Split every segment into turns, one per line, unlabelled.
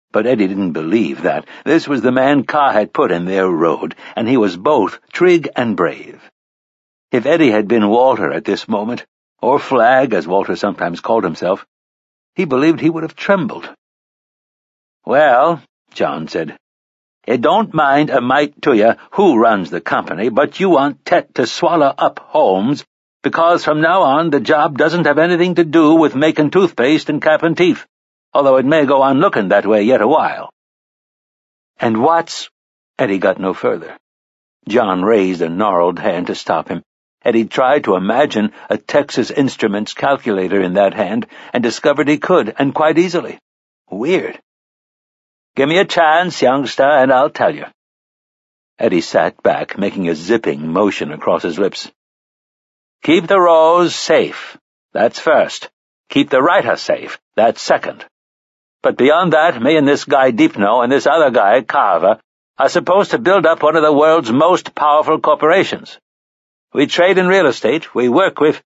But Eddie didn't believe that. This was the man Carr had put in their road, and he was both trig and brave. If Eddie had been Walter at this moment, or Flag, as Walter sometimes called himself, he believed he would have trembled. "Well," John said, "it don't mind a mite to you who runs the company, but you want Tet to swallow up Holmes, because from now on the job doesn't have anything to do with making toothpaste and capping teeth, although it may go on looking that way yet a while." "And what's—" Eddie got no further. John raised a gnarled hand to stop him. Eddie tried to imagine a Texas Instruments calculator in that hand, and discovered he could, and quite easily. Weird. "Give me a chance, youngster, and I'll tell you." Eddie sat back, making a zipping motion across his lips. "Keep the rows safe. That's first. Keep the writer safe. That's second. But beyond that, me and this guy Deepno and this other guy, Carver, are supposed to build up one of the world's most powerful corporations. We trade in real estate. We work with,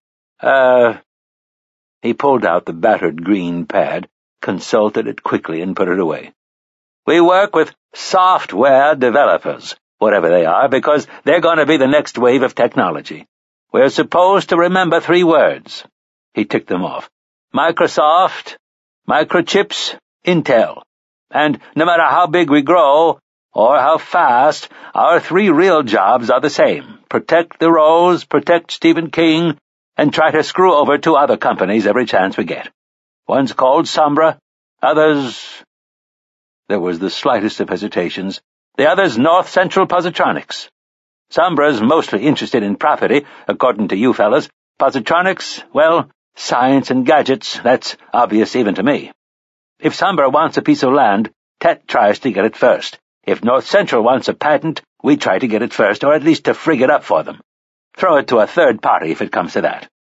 He pulled out the battered green pad, consulted it quickly, and put it away. "We work with software developers, whatever they are, because they're going to be the next wave of technology. We're supposed to remember 3 words. He ticked them off. Microsoft, microchips, Intel. And no matter how big we grow, or how fast, our 3 real jobs are the same. Protect the Rose, protect Stephen King, and try to screw over 2 other companies every chance we get. One's called Sombra, others—" There was the slightest of hesitations. "The other's North Central Positronics. Sombra's mostly interested in property, according to you fellas. Positronics, well, science and gadgets, that's obvious even to me. If Sombra wants a piece of land, Tet tries to get it first. If North Central wants a patent, we try to get it first, or at least to frig it up for them. Throw it to a third party if it comes to that.